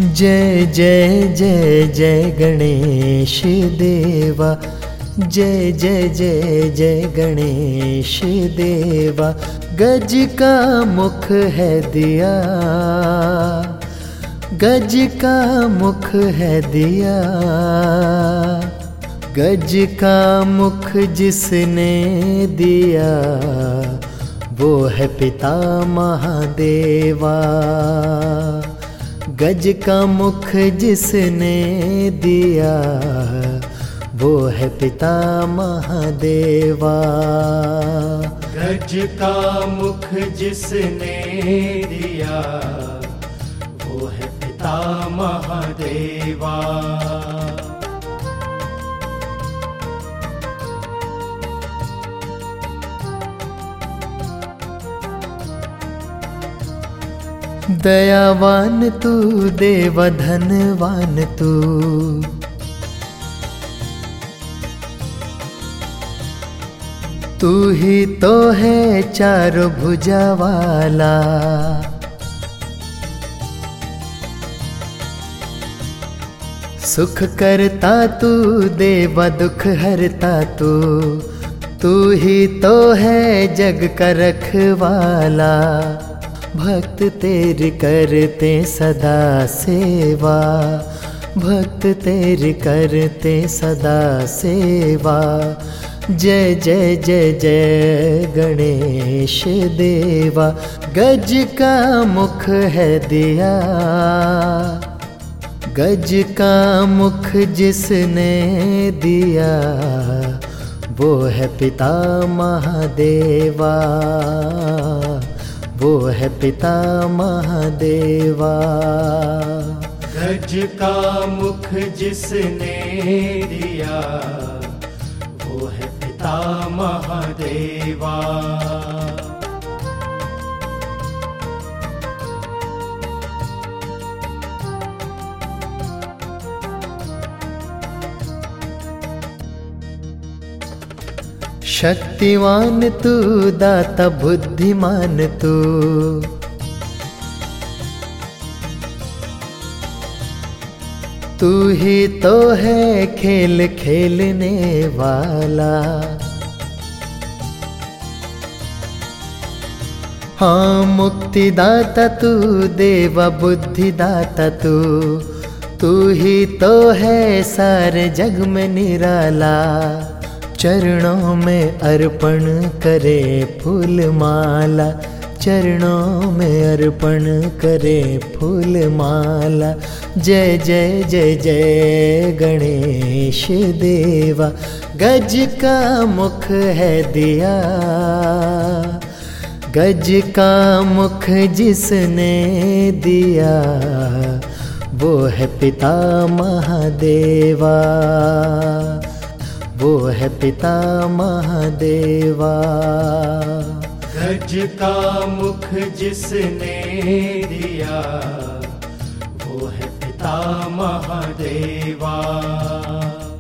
जय जय जय जय गणेश देवा, जय जय जय जय गणेश देवा। गज का मुख है दिया, गज का मुख है दिया, गज का मुख जिसने दिया वो है पिता महादेवा। गज का मुख जिसने दिया वो है पिता महादेवा। गज का मुख जिसने दिया वो है पिता महादेवा। दयावान तू देवा धनवान तू, तू ही तो है चारों भुजा वाला। सुख करता तू देवा दुख हरता तू, तू ही तो है जग का रखवाला। भक्त तेरी करते सदा सेवा, भक्त तेरी करते सदा सेवा। जय जय जय जय गणेश देवा। गज का मुख है दिया, गज का मुख जिसने दिया वो है पिता महादेवा, वो है पिता महादेवा। गज का मुख जिसने दिया वो है पिता महादेवा। शक्तिवान तू दाता बुद्धिमान तू, तू ही तो है खेल खेलने वाला। हाँ मुक्तिदाता तू देवा बुद्धिदाता तू, तू ही तो है सारे जग में निराला। चरणों में अर्पण करे फूल माला, चरणों में अर्पण करे फूल माला। जय जय जय जय गणेश देवा। गज का मुख है दिया, गज का मुख जिसने दिया वो है पिता महादेवा, वो है पिता महादेवा। गज का मुख जिसने दिया वो है पिता महादेवा।